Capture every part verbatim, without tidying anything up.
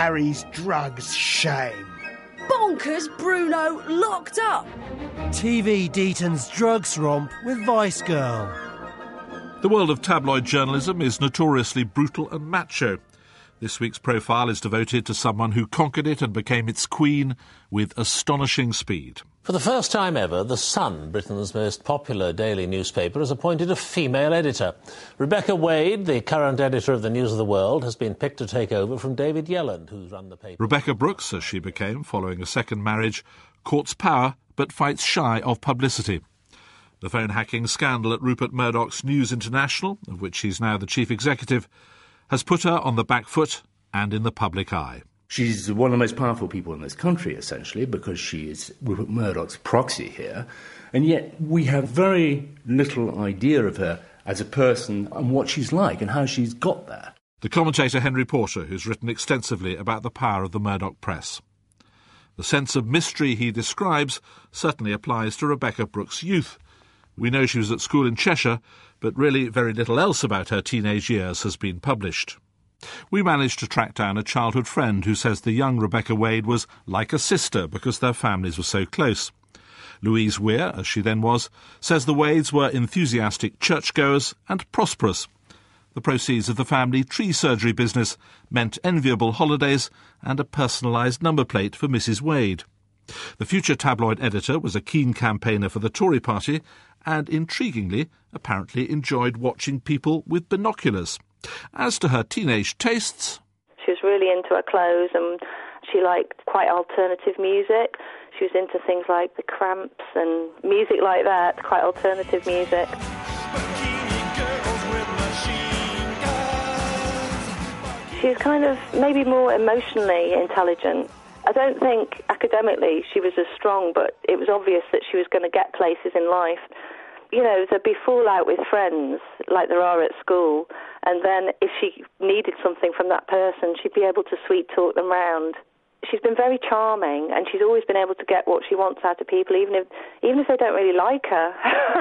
Harry's drugs shame. Bonkers Bruno locked up. T V Deaton's drugs romp with Vice Girl. The world of tabloid journalism is notoriously brutal and macho. This week's profile is devoted to someone who conquered it and became its queen with astonishing speed. For the first time ever, The Sun, Britain's most popular daily newspaper, has appointed a female editor. Rebecca Wade, the current editor of the News of the World, has been picked to take over from David Yelland, who's run the paper. Rebecca Brooks, as she became following a second marriage, courts power but fights shy of publicity. The phone hacking scandal at Rupert Murdoch's News International, of which he's now the chief executive, has put her on the back foot and in the public eye. She's one of the most powerful people in this country, essentially, because she is Rupert Murdoch's proxy here. And yet we have very little idea of her as a person and what she's like and how she's got there. The commentator Henry Porter, who's written extensively about the power of the Murdoch press. The sense of mystery he describes certainly applies to Rebecca Brooks' youth. We know she was at school in Cheshire, but really very little else about her teenage years has been published. We managed to track down a childhood friend who says the young Rebecca Wade was like a sister because their families were so close. Louise Weir, as she then was, says the Wades were enthusiastic churchgoers and prosperous. The proceeds of the family tree surgery business meant enviable holidays and a personalised number plate for Missus Wade. The future tabloid editor was a keen campaigner for the Tory party and, intriguingly, apparently enjoyed watching people with binoculars. As to her teenage tastes... She was really into her clothes and she liked quite alternative music. She was into things like the Cramps and music like that, quite alternative music. She was kind of maybe more emotionally intelligent. I don't think academically she was as strong, but it was obvious that she was going to get places in life. You know, there'd be fallout with friends, like there are at school, and then if she needed something from that person, she'd be able to sweet-talk them round. She's been very charming, and she's always been able to get what she wants out of people, even if even if they don't really like her.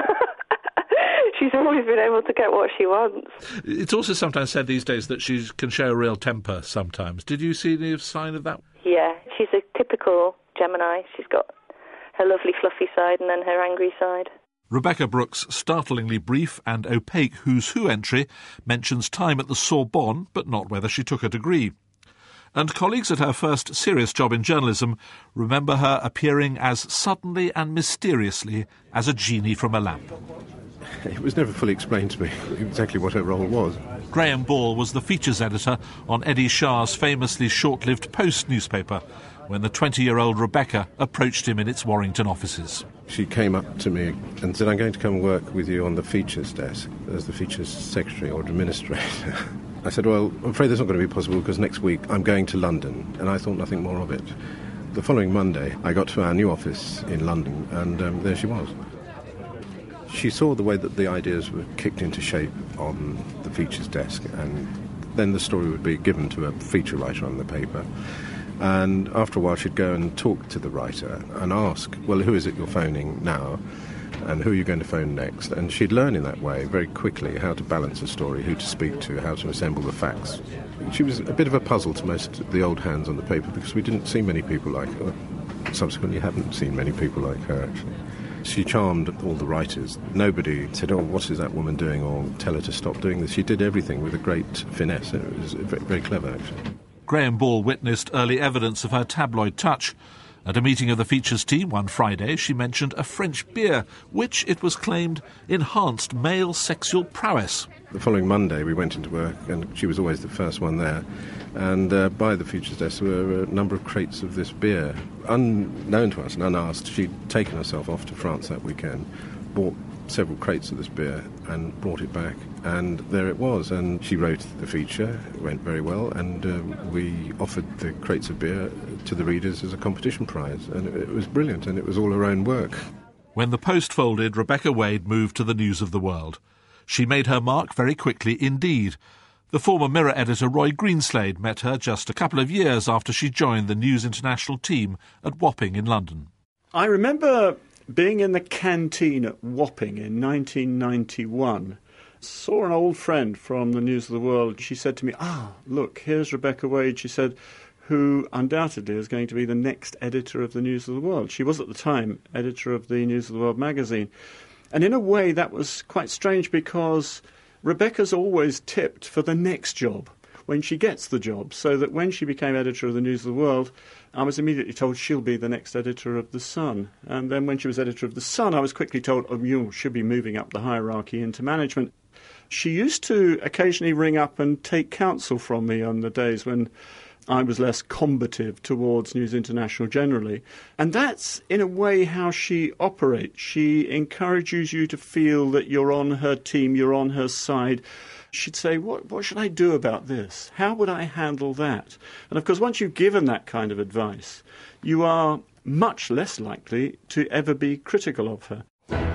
She's always been able to get what she wants. It's also sometimes said these days that she can show a real temper sometimes. Did you see any sign of that? Yeah, she's a typical Gemini. She's got her lovely fluffy side and then her angry side. Rebecca Brooks' startlingly brief and opaque Who's Who entry mentions time at the Sorbonne, but not whether she took a degree. And colleagues at her first serious job in journalism remember her appearing as suddenly and mysteriously as a genie from a lamp. It was never fully explained to me exactly what her role was. Graham Ball was the features editor on Eddie Shah's famously short-lived Post newspaper when the twenty-year-old Rebecca approached him in its Warrington offices. She came up to me and said, "I'm going to come and work with you on the features desk as the features secretary or administrator." I said, "Well, I'm afraid that's not going to be possible because next week I'm going to London," and I thought nothing more of it. The following Monday, I got to our new office in London, and um, there she was. She saw the way that the ideas were kicked into shape on the features desk, and then the story would be given to a feature writer on the paper. And after a while, she'd go and talk to the writer and ask, well, who is it you're phoning now? And who are you going to phone next? And she'd learn in that way very quickly how to balance a story, who to speak to, how to assemble the facts. She was a bit of a puzzle to most of the old hands on the paper because we didn't see many people like her. Subsequently, haven't seen many people like her, actually. She charmed all the writers. Nobody said, "Oh, what is that woman doing?" or "Tell her to stop doing this." She did everything with a great finesse. It was very, very clever, actually. Graham Ball witnessed early evidence of her tabloid touch. At a meeting of the features team one Friday, she mentioned a French beer, which, it was claimed, enhanced male sexual prowess. The following Monday, we went into work, and she was always the first one there. And uh, by the features desk were a number of crates of this beer. Unknown to us and unasked, she'd taken herself off to France that weekend, bought several crates of this beer and brought it back. And there it was. And she wrote the feature. It went very well. And um, we offered the crates of beer to the readers as a competition prize. And it, it was brilliant. And it was all her own work. When the Post folded, Rebecca Wade moved to the News of the World. She made her mark very quickly indeed. The former Mirror editor Roy Greenslade met her just a couple of years after she joined the News International team at Wapping in London. I remember being in the canteen at Wapping in nineteen ninety-one. Saw an old friend from the News of the World. She said to me, "Ah, look, here's Rebecca Wade." She said, who undoubtedly is going to be the next editor of the News of the World. She was at the time editor of the News of the World magazine. And in a way that was quite strange because Rebecca's always tipped for the next job when she gets the job, so that when she became editor of the News of the World, I was immediately told she'll be the next editor of The Sun. And then when she was editor of The Sun, I was quickly told, oh, you should be moving up the hierarchy into management. She used to occasionally ring up and take counsel from me on the days when I was less combative towards News International generally. And that's, in a way, how she operates. She encourages you to feel that you're on her team, you're on her side. She'd say, what, what should I do about this? How would I handle that? And, of course, once you've given that kind of advice, you are much less likely to ever be critical of her.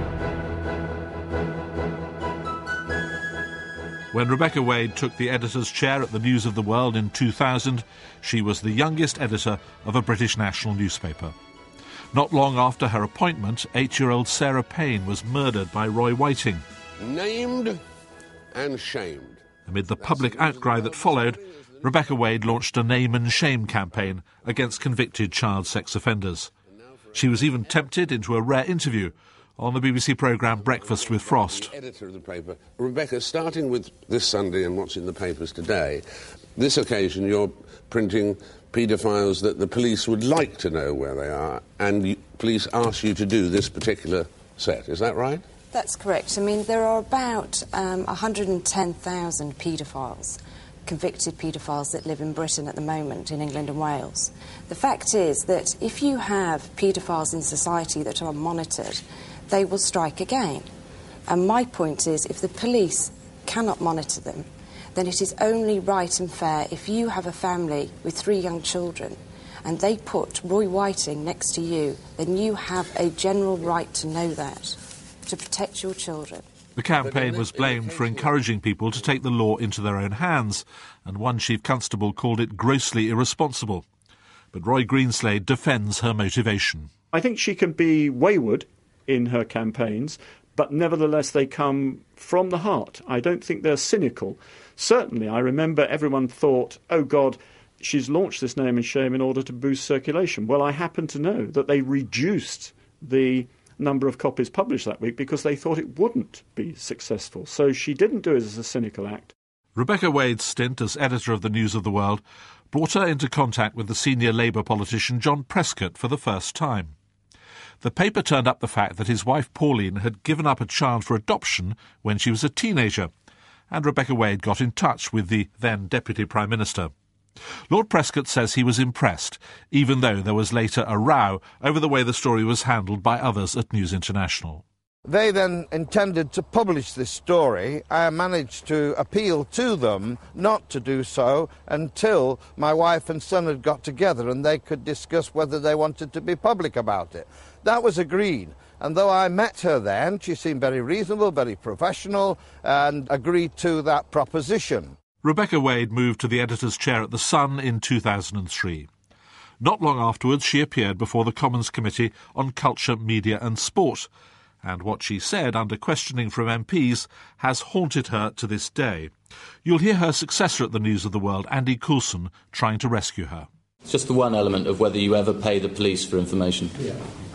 When Rebecca Wade took the editor's chair at the News of the World in two thousand, she was the youngest editor of a British national newspaper. Not long after her appointment, eight-year-old Sarah Payne was murdered by Roy Whiting. Named and shamed. Amid the public outcry that followed, Rebecca Wade launched a name and shame campaign against convicted child sex offenders. She was even tempted into a rare interview on the B B C programme Breakfast with Frost. Editor of the paper. Rebecca, starting with this Sunday and what's in the papers today, this occasion you're printing paedophiles that the police would like to know where they are, and you, police ask you to do this particular set. Is that right? That's correct. I mean, there are about um, one hundred ten thousand paedophiles, convicted paedophiles that live in Britain at the moment, in England and Wales. The fact is that if you have paedophiles in society that are monitored, they will strike again. And my point is, if the police cannot monitor them, then it is only right and fair if you have a family with three young children and they put Roy Whiting next to you, then you have a general right to know that, to protect your children. The campaign was blamed for encouraging people to take the law into their own hands, and one chief constable called it grossly irresponsible. But Roy Greenslade defends her motivation. I think she can be wayward in her campaigns, but nevertheless they come from the heart. I don't think they're cynical. Certainly, I remember everyone thought, oh God, she's launched this name and shame in order to boost circulation. Well, I happen to know that they reduced the number of copies published that week because they thought it wouldn't be successful. So she didn't do it as a cynical act. Rebecca Wade's stint as editor of the News of the World brought her into contact with the senior Labour politician John Prescott for the first time. The paper turned up the fact that his wife Pauline had given up a child for adoption when she was a teenager, and Rebecca Wade got in touch with the then Deputy Prime Minister. Lord Prescott says he was impressed, even though there was later a row over the way the story was handled by others at News International. They then intended to publish this story. I managed to appeal to them not to do so until my wife and son had got together and they could discuss whether they wanted to be public about it. That was agreed. And though I met her then, she seemed very reasonable, very professional, and agreed to that proposition. Rebecca Wade moved to the editor's chair at The Sun in two thousand three. Not long afterwards, she appeared before the Commons Committee on Culture, Media and Sport, and what she said under questioning from M Ps has haunted her to this day. You'll hear her successor at the News of the World, Andy Coulson, trying to rescue her. It's just the one element of whether you ever pay the police for information. Yeah.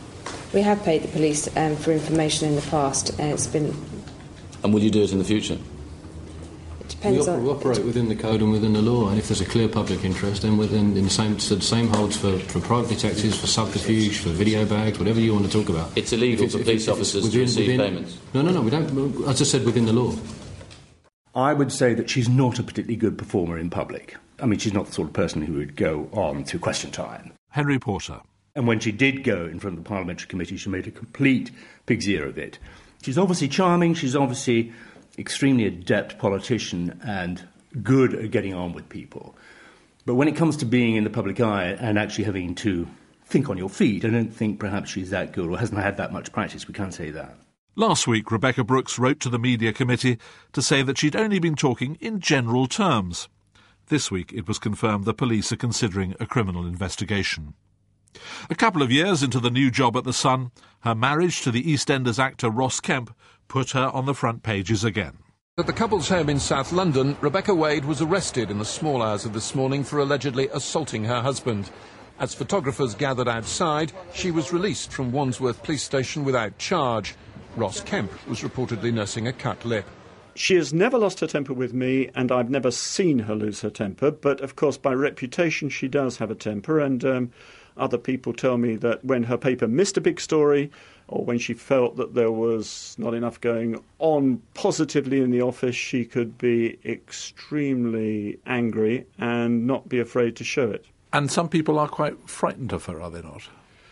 We have paid the police um, for information in the past, and it's been... And will you do it in the future? It depends we, op- on... we operate within the code and within the law, and if there's a clear public interest, then within in the same so the same holds for, for private detectives, for subterfuge, for video bags, whatever you want to talk about. It's illegal it's, for police officers within, to receive within, payments. No, no, no. We don't. As I said, within the law. I would say that she's not a particularly good performer in public. I mean, she's not the sort of person who would go on to Question Time. Henry Porter. And when she did go in front of the Parliamentary Committee, she made a complete pig's ear of it. She's obviously charming, she's obviously extremely adept politician and good at getting on with people. But when it comes to being in the public eye and actually having to think on your feet, I don't think perhaps she's that good or hasn't had that much practice, we can't say that. Last week, Rebecca Brooks wrote to the Media Committee to say that she'd only been talking in general terms. This week, it was confirmed the police are considering a criminal investigation. A couple of years into the new job at The Sun, her marriage to the EastEnders actor Ross Kemp put her on the front pages again. At the couple's home in South London, Rebecca Wade was arrested in the small hours of this morning for allegedly assaulting her husband. As photographers gathered outside, she was released from Wandsworth Police Station without charge. Ross Kemp was reportedly nursing a cut lip. She has never lost her temper with me, and I've never seen her lose her temper, but of course by reputation she does have a temper, and um, other people tell me that when her paper missed a big story, or when she felt that there was not enough going on positively in the office, she could be extremely angry and not be afraid to show it. And some people are quite frightened of her, are they not?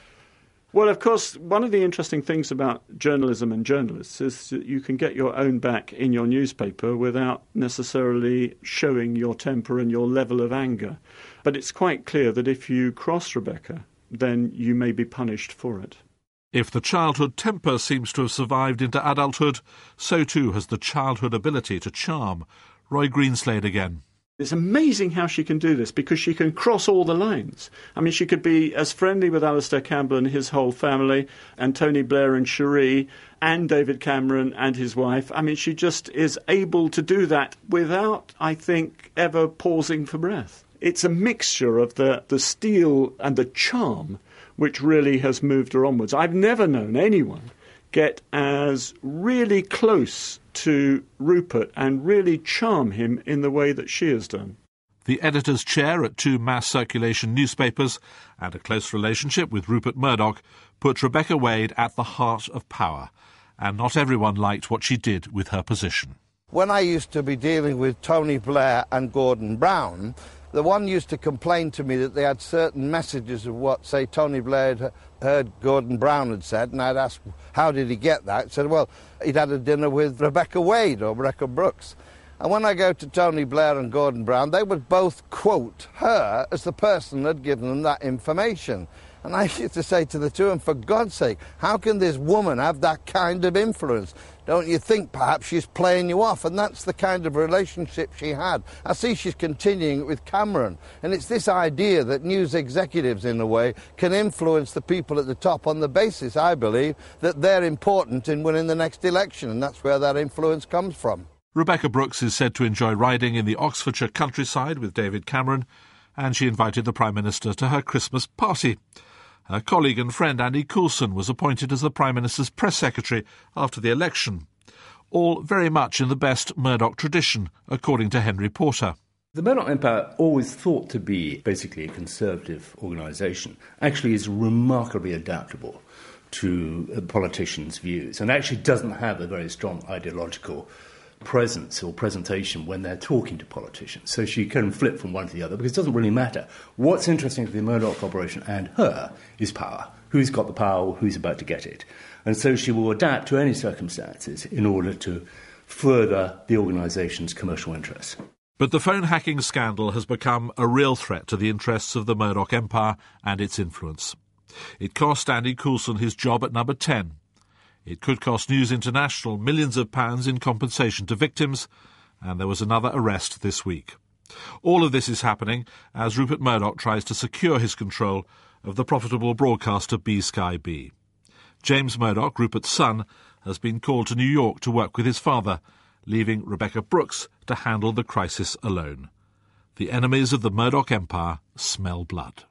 Well, of course, one of the interesting things about journalism and journalists is that you can get your own back in your newspaper without necessarily showing your temper and your level of anger. But it's quite clear that if you cross Rebecca, then you may be punished for it. If the childhood temper seems to have survived into adulthood, so too has the childhood ability to charm. Roy Greenslade again. It's amazing how she can do this, because she can cross all the lines. I mean, she could be as friendly with Alistair Campbell and his whole family, and Tony Blair and Cherie, and David Cameron and his wife. I mean, she just is able to do that without, I think, ever pausing for breath. It's a mixture of the, the steel and the charm which really has moved her onwards. I've never known anyone get as really close to Rupert and really charm him in the way that she has done. The editor's chair at two mass circulation newspapers and a close relationship with Rupert Murdoch put Rebecca Wade at the heart of power, and not everyone liked what she did with her position. When I used to be dealing with Tony Blair and Gordon Brown, the one used to complain to me that they had certain messages of what, say, Tony Blair had heard Gordon Brown had said, and I'd ask, how did he get that? He said, well, he'd had a dinner with Rebecca Wade or Rebecca Brooks. And when I go to Tony Blair and Gordon Brown, they would both quote her as the person that had given them that information. And I used to say to the two of them, for God's sake, how can this woman have that kind of influence? Don't you think perhaps she's playing you off? And that's the kind of relationship she had. I see she's continuing it with Cameron. And it's this idea that news executives, in a way, can influence the people at the top on the basis, I believe, that they're important in winning the next election. And that's where that influence comes from. Rebecca Brooks is said to enjoy riding in the Oxfordshire countryside with David Cameron, and she invited the Prime Minister to her Christmas party. Her colleague and friend Andy Coulson was appointed as the Prime Minister's press secretary after the election. All very much in the best Murdoch tradition, according to Henry Porter. The Murdoch Empire, always thought to be basically a conservative organisation, actually is remarkably adaptable to politicians' views, and actually doesn't have a very strong ideological presence or presentation when they're talking to politicians. So she can flip from one to the other because it doesn't really matter. What's interesting to the Murdoch Corporation and her is power. Who's got the power, who's about to get it. And so she will adapt to any circumstances in order to further the organisation's commercial interests. But the phone hacking scandal has become a real threat to the interests of the Murdoch Empire and its influence. It cost Andy Coulson his job at Number ten. It could cost News International millions of pounds in compensation to victims, and there was another arrest this week. All of this is happening as Rupert Murdoch tries to secure his control of the profitable broadcaster B Sky B. James Murdoch, Rupert's son, has been called to New York to work with his father, leaving Rebecca Brooks to handle the crisis alone. The enemies of the Murdoch Empire smell blood.